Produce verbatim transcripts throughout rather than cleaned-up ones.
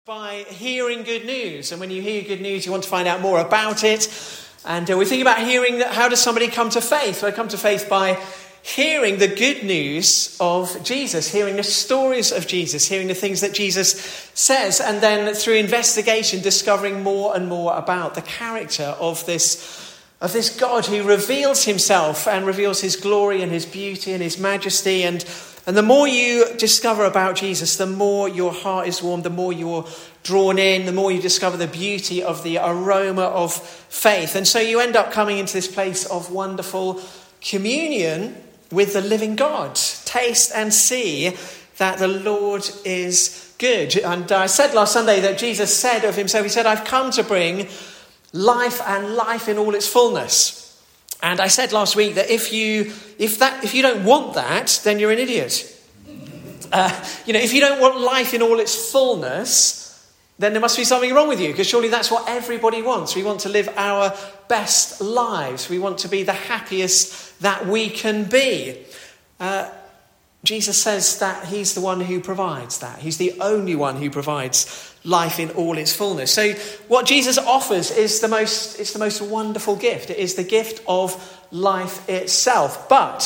By hearing good news, and when you hear good news you want to find out more about it, and uh, we think about hearing that. How does somebody come to faith? Well, they come to faith by hearing the good news of Jesus, hearing the stories of Jesus, hearing the things that Jesus says, and then through investigation discovering more and more about the character of this of this God who reveals himself and reveals his glory and his beauty and his majesty. And And the more you discover about Jesus, the more your heart is warmed, the more you're drawn in, the more you discover the beauty of the aroma of faith. And so you end up coming into this place of wonderful communion with the living God. Taste and see that the Lord is good. And I said last Sunday that Jesus said of himself, he said, I've come to bring life and life in all its fullness. And I said last week that if you if that if you don't want that, then you're an idiot. Uh, you know, if you don't want life in all its fullness, then there must be something wrong with you, because surely that's what everybody wants. We want to live our best lives. We want to be the happiest that we can be. Uh, Jesus says that he's the one who provides that. He's the only one who provides life in all its fullness. So what Jesus offers is the most, it's the most wonderful gift. It is the gift of life itself. But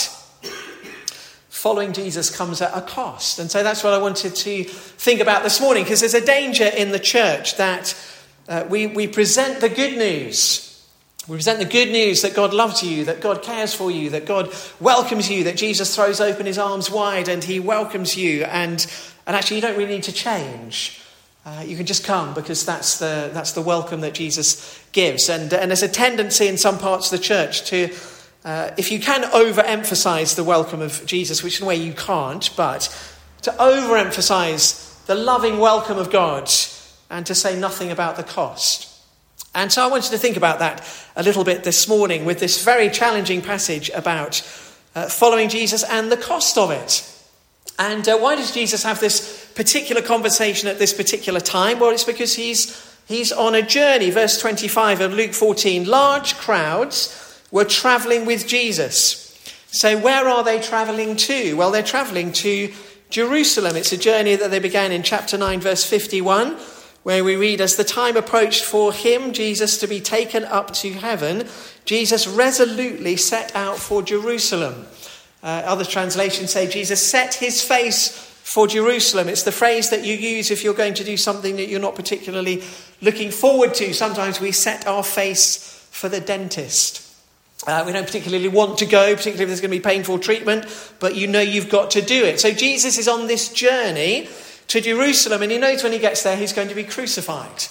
following Jesus comes at a cost. And so that's what I wanted to think about this morning, because there's a danger in the church that uh, we, we present the good news. We present the good news that God loves you, that God cares for you, that God welcomes you, that Jesus throws open his arms wide and he welcomes you. And, and actually you don't really need to change. Uh, you can just come, because that's the that's the welcome that Jesus gives. And, and there's a tendency in some parts of the church to, uh, if you can overemphasize the welcome of Jesus, which in a way you can't, but to overemphasize the loving welcome of God and to say nothing about the cost. And so I wanted to think about that a little bit this morning with this very challenging passage about uh, following Jesus and the cost of it. And uh, why does Jesus have this particular conversation at this particular time? Well, it's because he's he's on a journey. Verse twenty-five of Luke fourteen, large crowds were travelling with Jesus. So where are they travelling to? Well, they're travelling to Jerusalem. It's a journey that they began in chapter nine, verse fifty-one, where we read, as the time approached for him, Jesus, to be taken up to heaven, Jesus resolutely set out for Jerusalem. Uh, other translations say Jesus set his face for Jerusalem. It's the phrase that you use if you're going to do something that you're not particularly looking forward to. Sometimes we set our face for the dentist. Uh, we don't particularly want to go, particularly if there's going to be painful treatment, but you know you've got to do it. So Jesus is on this journey to Jerusalem, and he knows when he gets there he's going to be crucified.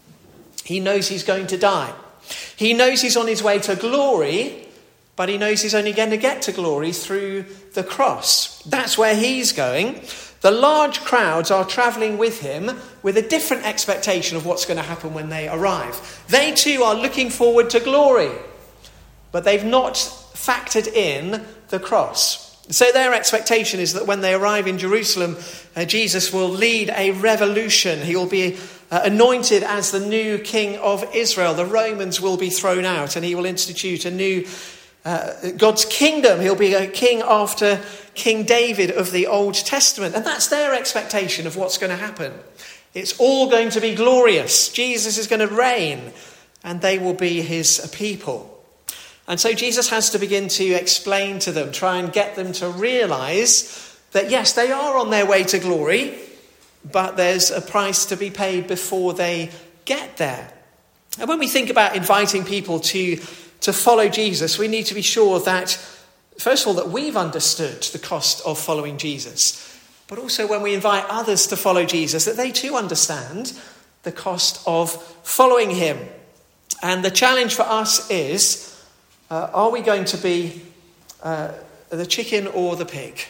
He knows he's going to die. He knows he's on his way to glory, but he knows he's only going to get to glory through the cross. That's where he's going. The large crowds are travelling with him with a different expectation of what's going to happen when they arrive. They too are looking forward to glory, but they've not factored in the cross. So their expectation is that when they arrive in Jerusalem, uh, Jesus will lead a revolution. He will be uh, anointed as the new king of Israel. The Romans will be thrown out, and he will institute a new uh, God's kingdom. He'll be a king after King David of the Old Testament. And that's their expectation of what's going to happen. It's all going to be glorious. Jesus is going to reign, and they will be his people. And so Jesus has to begin to explain to them, try and get them to realise that yes, they are on their way to glory, but there's a price to be paid before they get there. And when we think about inviting people to, to follow Jesus, we need to be sure that, first of all, that we've understood the cost of following Jesus, but also when we invite others to follow Jesus, that they too understand the cost of following him. And the challenge for us is, Uh, are we going to be uh, the chicken or the pig?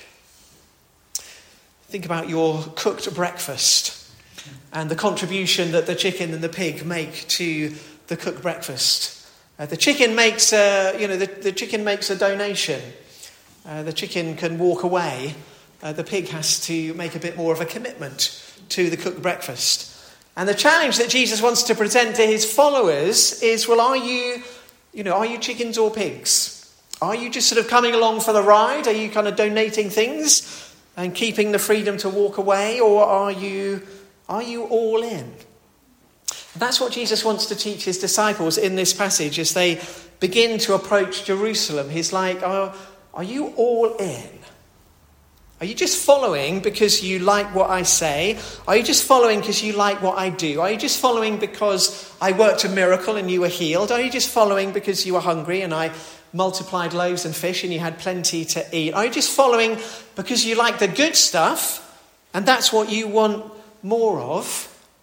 Think about your cooked breakfast and the contribution that the chicken and the pig make to the cooked breakfast. Uh, the chicken makes, uh, you know, the, the chicken makes a donation. Uh, the chicken can walk away. Uh, the pig has to make a bit more of a commitment to the cooked breakfast. And the challenge that Jesus wants to present to his followers is, well, are you... You know, are you chickens or pigs? Are you just sort of coming along for the ride? Are you kind of donating things and keeping the freedom to walk away? Or are you Are you all in? That's what Jesus wants to teach his disciples in this passage as they begin to approach Jerusalem. He's like, oh, are you all in? Are you just following because you like what I say? Are you just following because you like what I do? Are you just following because I worked a miracle and you were healed? Are you just following because you were hungry and I multiplied loaves and fish and you had plenty to eat? Are you just following because you like the good stuff and that's what you want more of?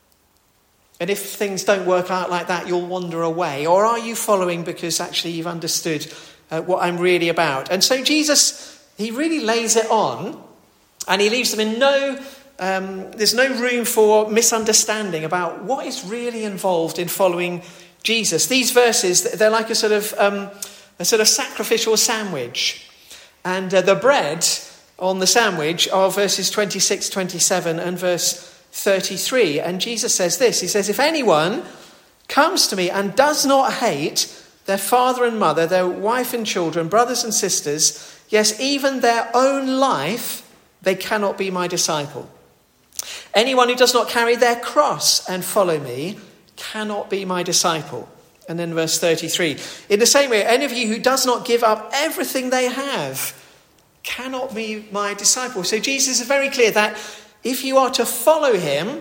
And if things don't work out like that, you'll wander away. Or are you following because actually you've understood uh, what I'm really about? And so Jesus, he really lays it on, and he leaves them in no, um, there's no room for misunderstanding about what is really involved in following Jesus. These verses, they're like a sort of um, a sort of sacrificial sandwich. And uh, the bread on the sandwich are verses twenty-six, twenty-seven and verse thirty-three. And Jesus says this, he says, if anyone comes to me and does not hate their father and mother, their wife and children, brothers and sisters, yes, even their own life, they cannot be my disciple. Anyone who does not carry their cross and follow me cannot be my disciple. And then verse thirty-three, in the same way, any of you who does not give up everything they have cannot be my disciple. So Jesus is very clear that if you are to follow him,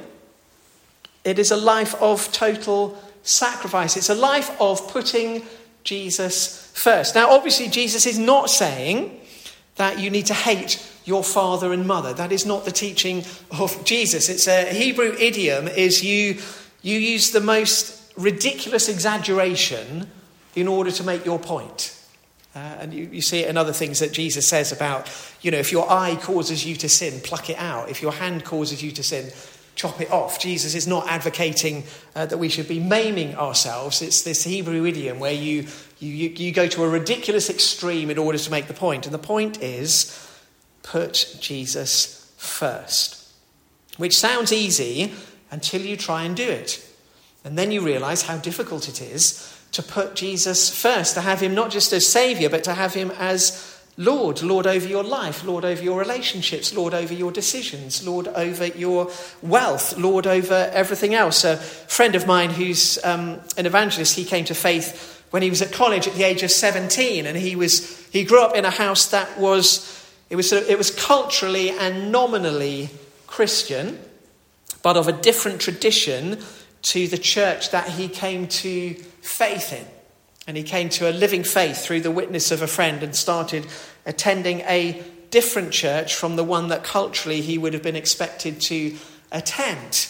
it is a life of total sacrifice. It's a life of putting Jesus first. Now, obviously, Jesus is not saying that you need to hate your father and mother. That is not the teaching of Jesus. It's a Hebrew idiom, is you, you use the most ridiculous exaggeration in order to make your point. Uh, and you, you see it in other things that Jesus says about, you know, if your eye causes you to sin, pluck it out. If your hand causes you to sin, chop it off. Jesus is not advocating uh, that we should be maiming ourselves. It's this Hebrew idiom where you, you, you go to a ridiculous extreme in order to make the point. And the point is, put Jesus first. Which sounds easy until you try and do it. And then you realise how difficult it is to put Jesus first, to have him not just as Saviour, but to have him as Lord, Lord over your life, Lord over your relationships, Lord over your decisions, Lord over your wealth, Lord over everything else. A friend of mine who's um, an evangelist, he came to faith when he was at college at the age of seventeen, and he was he grew up in a house that was it was it was culturally and nominally Christian, but of a different tradition to the church that he came to faith in. And he came to a living faith through the witness of a friend and started attending a different church from the one that culturally he would have been expected to attend.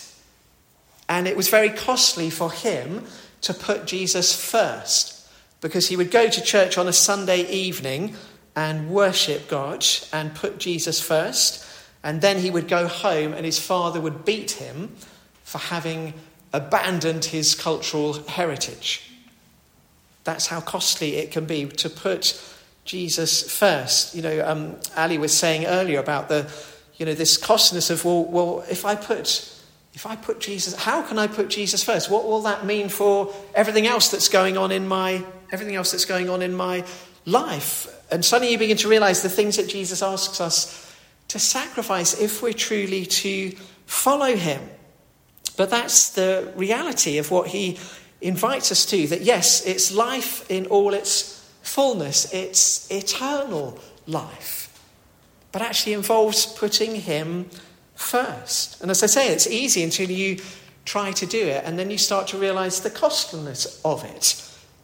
And it was very costly for him to put Jesus first, because he would go to church on a Sunday evening and worship God and put Jesus first. And then he would go home and his father would beat him for having abandoned his cultural heritage. That's how costly it can be to put Jesus first. You know, um, Ali was saying earlier about the, you know, this costliness of, well, well, if I put, if I put Jesus, how can I put Jesus first? What will that mean for everything else that's going on in my, everything else that's going on in my life? And suddenly you begin to realise the things that Jesus asks us to sacrifice if we're truly to follow him. But that's the reality of what he invites us to, that yes, it's life in all its fullness, it's eternal life, but actually involves putting him first. And as I say, it's easy until you try to do it, and then you start to realise the costliness of it.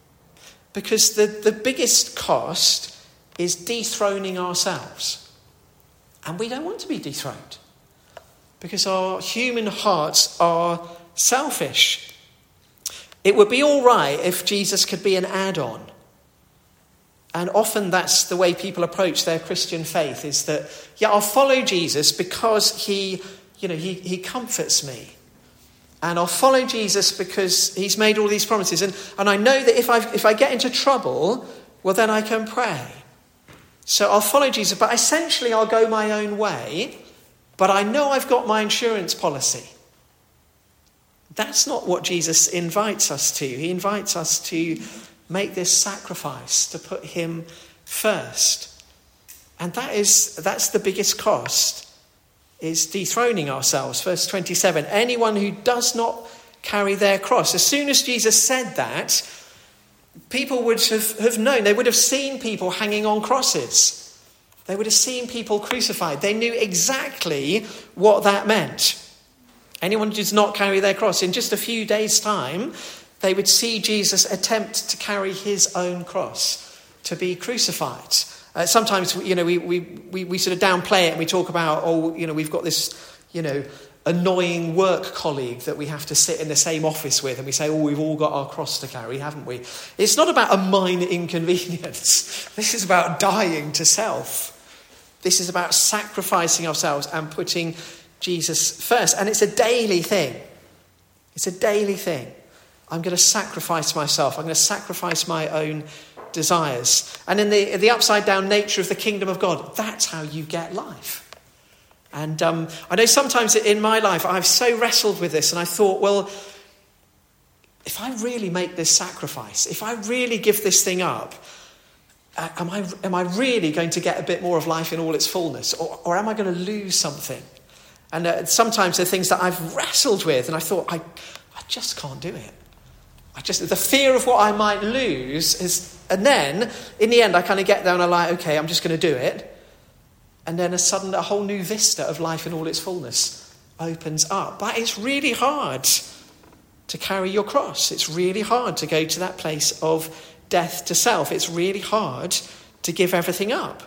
Because the, the biggest cost is dethroning ourselves. And we don't want to be dethroned, because our human hearts are selfish. It would be all right if Jesus could be an add-on. And often that's the way people approach their Christian faith, is that, yeah, I'll follow Jesus because he, you know, he, he comforts me. And I'll follow Jesus because he's made all these promises. And, and I know that if I if I get into trouble, well, then I can pray. So I'll follow Jesus, but essentially I'll go my own way. But I know I've got my insurance policy. That's not what Jesus invites us to. He invites us to make this sacrifice, to put him first. And that is that's the biggest cost. is dethroning ourselves. Verse twenty-seven, anyone who does not carry their cross. As soon as Jesus said that, people would have, have known. They would have seen people hanging on crosses. They would have seen people crucified. They knew exactly what that meant. Anyone who does not carry their cross, in just a few days' time, they would see Jesus attempt to carry his own cross, to be crucified. Uh, sometimes, you know, we, we, we, we sort of downplay it and we talk about, oh, you know, we've got this, you know, annoying work colleague that we have to sit in the same office with, and we say, oh, we've all got our cross to carry, haven't we? It's not about a minor inconvenience. This is about dying to self. This is about sacrificing ourselves and putting Jesus first. And it's a daily thing. It's a daily thing. I'm going to sacrifice myself. I'm going to sacrifice my own desires. And in the, the upside down nature of the kingdom of God, that's how you get life. And um, I know sometimes in my life I've so wrestled with this, and I thought, well, if I really make this sacrifice, if I really give this thing up, uh, am I am I really going to get a bit more of life in all its fullness, or, or am I going to lose something? And uh, sometimes there are things that I've wrestled with, and I thought, I I just can't do it. I just the fear of what I might lose is, and then in the end I kind of get there and I'm like, okay, I'm just going to do it. And then a sudden, a whole new vista of life in all its fullness opens up. But it's really hard to carry your cross. It's really hard to go to that place of death to self. It's really hard to give everything up.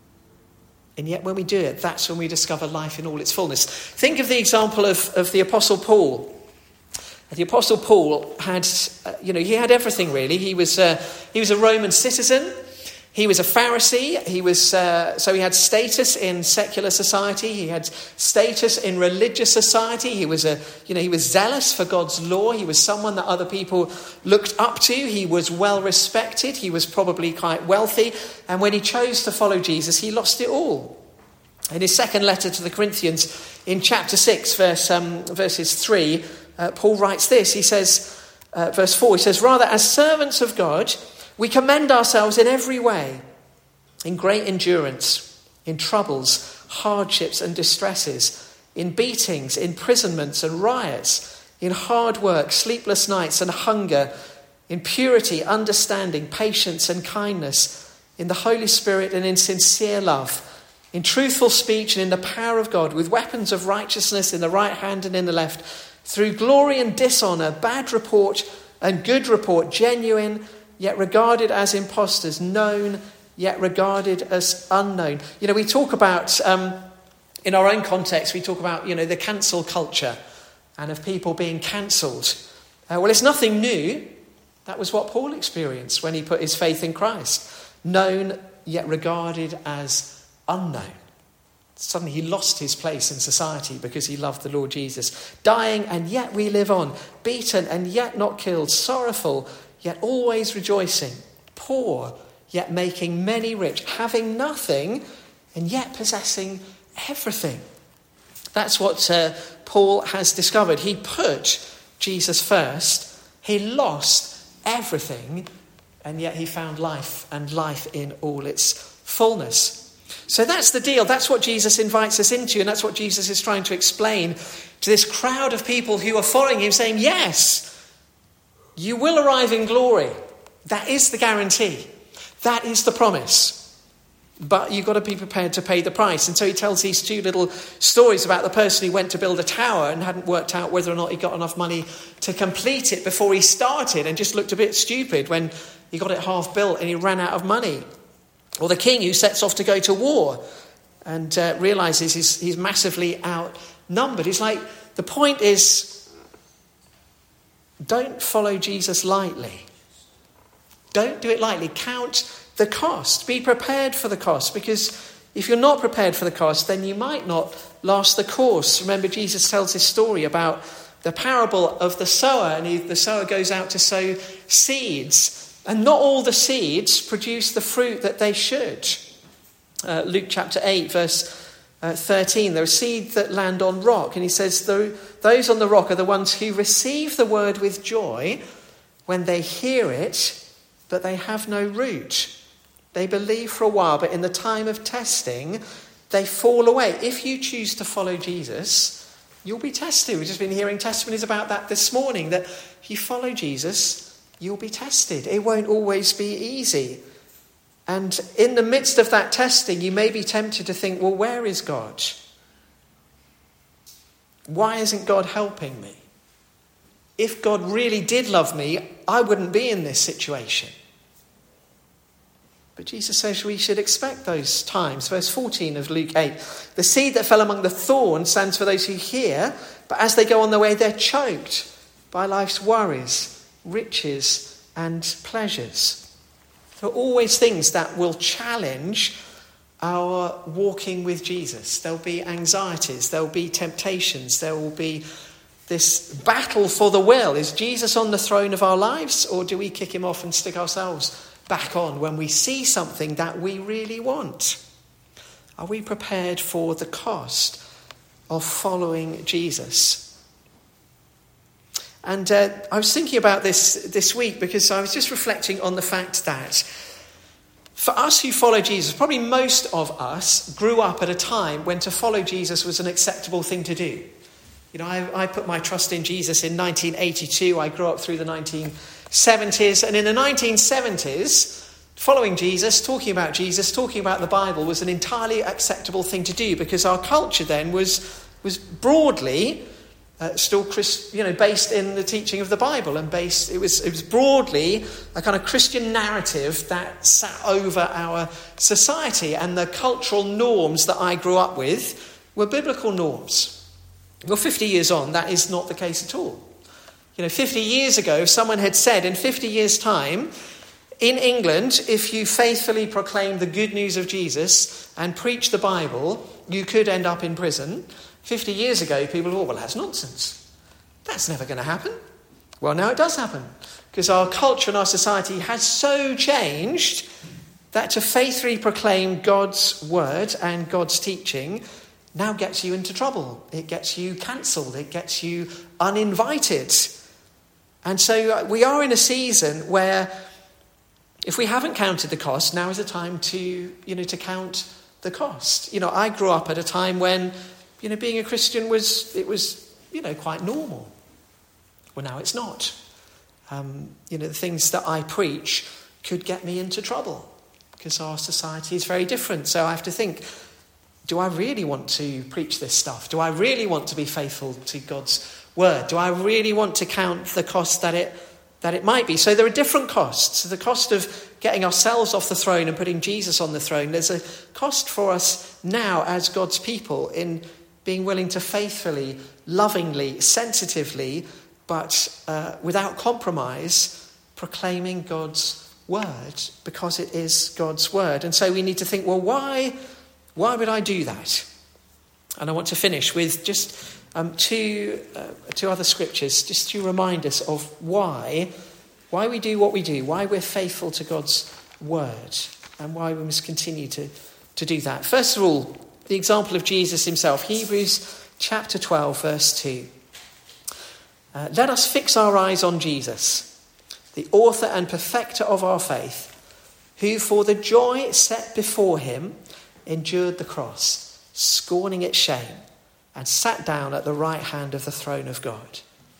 And yet when we do it, that's when we discover life in all its fullness. Think of the example of, of the Apostle Paul. The Apostle Paul had, uh, you know, he had everything really. He was, uh, he was a Roman citizen. He was a Pharisee. He was uh, so he had status in secular society. He had status in religious society. He was a you know he was zealous for God's law. He was someone that other people looked up to. He was well respected. He was probably quite wealthy. And when he chose to follow Jesus, he lost it all. In his second letter to the Corinthians, in chapter six, verse um, verses three, uh, Paul writes this. He says, uh, verse four. He says, "Rather, as servants of God, we commend ourselves in every way, in great endurance, in troubles, hardships and distresses, in beatings, imprisonments and riots, in hard work, sleepless nights and hunger, in purity, understanding, patience and kindness, in the Holy Spirit and in sincere love, in truthful speech and in the power of God, with weapons of righteousness in the right hand and in the left, through glory and dishonour, bad report and good report, genuine, yet regarded as impostors, known, yet regarded as unknown." You know, we talk about, um, in our own context, we talk about, you know, the cancel culture and of people being cancelled. Uh, well, it's nothing new. That was what Paul experienced when he put his faith in Christ. Known, yet regarded as unknown. Suddenly he lost his place in society because he loved the Lord Jesus. Dying, and yet we live on. Beaten, and yet not killed. Sorrowful, yet always rejoicing, poor, yet making many rich, having nothing, and yet possessing everything. That's what uh, Paul has discovered. He put Jesus first, he lost everything, and yet he found life, and life in all its fullness. So that's the deal. That's what Jesus invites us into, and that's what Jesus is trying to explain to this crowd of people who are following him, saying, yes, you will arrive in glory. That is the guarantee. That is the promise. But you've got to be prepared to pay the price. And so he tells these two little stories about the person who went to build a tower and hadn't worked out whether or not he got enough money to complete it before he started, and just looked a bit stupid when he got it half built and he ran out of money. Or the king who sets off to go to war and uh, realises he's, he's massively outnumbered. It's like, the point is, don't follow Jesus lightly. Don't do it lightly. Count the cost. Be prepared for the cost, because if you're not prepared for the cost, then you might not last the course. Remember, Jesus tells this story about the parable of the sower, and he, the sower goes out to sow seeds, and not all the seeds produce the fruit that they should. Uh, Luke chapter eight, verse uh, thirteen, there are seeds that land on rock, and he says, those on the rock are the ones who receive the word with joy when they hear it, but they have no root. They believe for a while, but in the time of testing, they fall away. If you choose to follow Jesus, you'll be tested. We've just been hearing testimonies about that this morning, that if you follow Jesus, you'll be tested. It won't always be easy. And in the midst of that testing, you may be tempted to think, well, where is God? Why isn't God helping me? If God really did love me, I wouldn't be in this situation. But Jesus says we should expect those times. Verse fourteen of Luke eight. The seed that fell among the thorns stands for those who hear, but as they go on their way, they're choked by life's worries, riches, and pleasures. There are always things that will challenge our walking with Jesus. There'll be anxieties, there'll be temptations, there will be this battle for the will. Is Jesus on the throne of our lives, or do we kick him off and stick ourselves back on when we see something that we really want? Are we prepared for the cost of following Jesus? And uh, I was thinking about this this week because I was just reflecting on the fact that for us who follow Jesus, probably most of us grew up at a time when to follow Jesus was an acceptable thing to do. You know, I, I put my trust in Jesus in nineteen eighty-two. I grew up through the nineteen seventies. And in the nineteen seventies, following Jesus, talking about Jesus, talking about the Bible was an entirely acceptable thing to do because our culture then was was broadly uh, still Christ, you know, based in the teaching of the Bible, and based it was it was broadly a kind of Christian narrative that sat over our society, and the cultural norms that I grew up with were biblical norms. Well, fifty years on, that is not the case at all. You know, fifty years ago, someone had said in fifty years' time, in England, if you faithfully proclaim the good news of Jesus and preach the Bible, you could end up in prison. fifty years ago, people thought, well, that's nonsense. That's never going to happen. Well, now it does happen, because our culture and our society has so changed that to faithfully proclaim God's word and God's teaching now gets you into trouble. It gets you cancelled. It gets you uninvited. And so we are in a season where if we haven't counted the cost, now is the time to, you know, to count the cost. You know, I grew up at a time when, you know, being a Christian was, it was, you know, quite normal. Well, now it's not. Um, you know, the things that I preach could get me into trouble because our society is very different. So I have to think, do I really want to preach this stuff? Do I really want to be faithful to God's word? Do I really want to count the cost that it that it might be? So there are different costs. The cost of getting ourselves off the throne and putting Jesus on the throne. There's a cost for us now as God's people in being willing to faithfully, lovingly, sensitively, but uh, without compromise, proclaiming God's word because it is God's word. And so we need to think, well, why... Why would I do that? And I want to finish with just um, two uh, two other scriptures, just to remind us of why, why we do what we do, why we're faithful to God's word, and why we must continue to, to do that. First of all, the example of Jesus himself. Hebrews chapter twelve, verse two. Uh, Let us fix our eyes on Jesus, the author and perfecter of our faith, who for the joy set before him endured the cross, scorning its shame, and sat down at the right hand of the throne of God.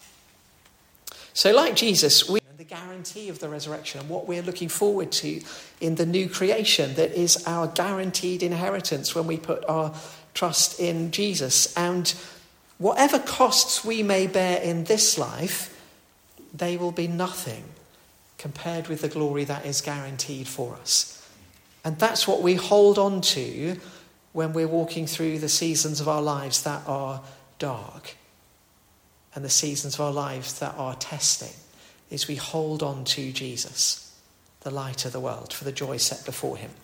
So like Jesus, we have the guarantee of the resurrection and what we're looking forward to in the new creation that is our guaranteed inheritance when we put our trust in Jesus. And whatever costs we may bear in this life, they will be nothing compared with the glory that is guaranteed for us. And that's what we hold on to when we're walking through the seasons of our lives that are dark and the seasons of our lives that are testing, is we hold on to Jesus, the light of the world, for the joy set before him.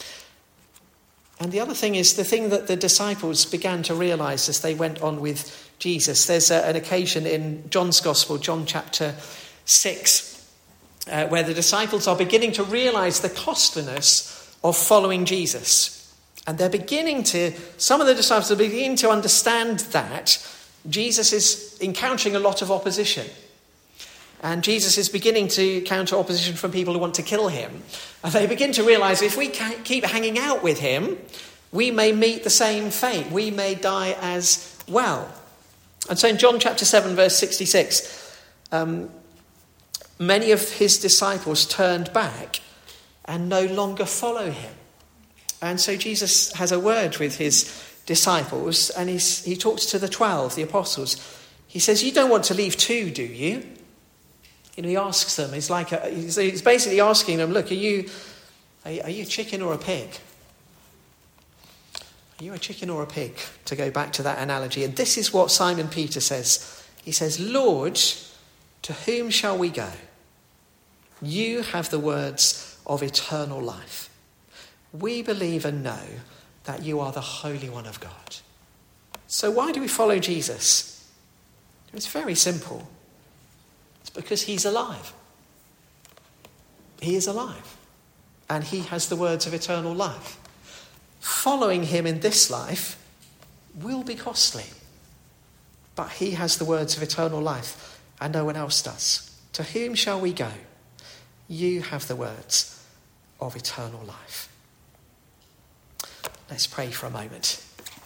And the other thing is the thing that the disciples began to realise as they went on with Jesus. There's a, an occasion in John's Gospel, John chapter six, uh, where the disciples are beginning to realise the costliness of following Jesus. And they're beginning to, some of the disciples are beginning to understand that Jesus is encountering a lot of opposition. And Jesus is beginning to counter opposition from people who want to kill him. And they begin to realise if we keep hanging out with him, we may meet the same fate. We may die as well. And so in John chapter seven, verse sixty-six, um, many of his disciples turned back and no longer follow him. And so Jesus has a word with his disciples, and he's, he talks to the twelve, the apostles. He says, you don't want to leave too, do you? You know, he asks them, it's like a, he's basically asking them, look, are you, are you a chicken or a pig? Are you a chicken or a pig? To go back to that analogy. And this is what Simon Peter says. He says, Lord, to whom shall we go? You have the words of eternal life. We believe and know that you are the Holy One of God. So why do we follow Jesus? It's very simple. It's because he's alive. He is alive. And he has the words of eternal life. Following him in this life will be costly. But he has the words of eternal life, and no one else does. To whom shall we go? You have the words of eternal life. Let's pray for a moment.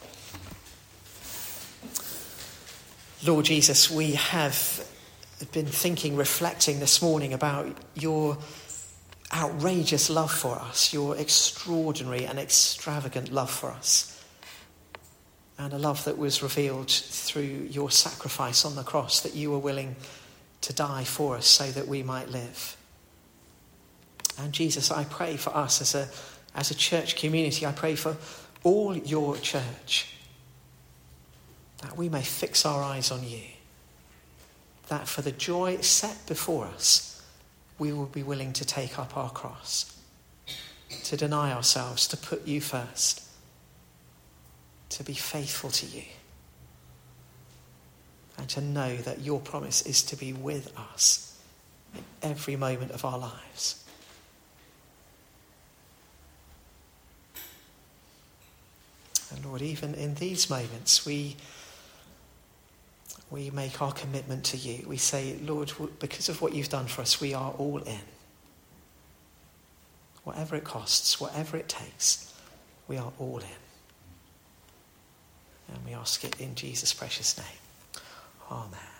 Lord Jesus, we have been thinking, reflecting this morning about your outrageous love for us, your extraordinary and extravagant love for us, and a love that was revealed through your sacrifice on the cross, that you were willing to die for us so that we might live. And Jesus, I pray for us as a as a church community, I pray for all your church, that we may fix our eyes on you, that for the joy set before us, we will be willing to take up our cross, to deny ourselves, to put you first, to be faithful to you, and to know that your promise is to be with us in every moment of our lives. And Lord, even in these moments, we we make our commitment to you. We say, Lord, because of what you've done for us, we are all in. Whatever it costs, whatever it takes, we are all in. And we ask it in Jesus' precious name. Amen.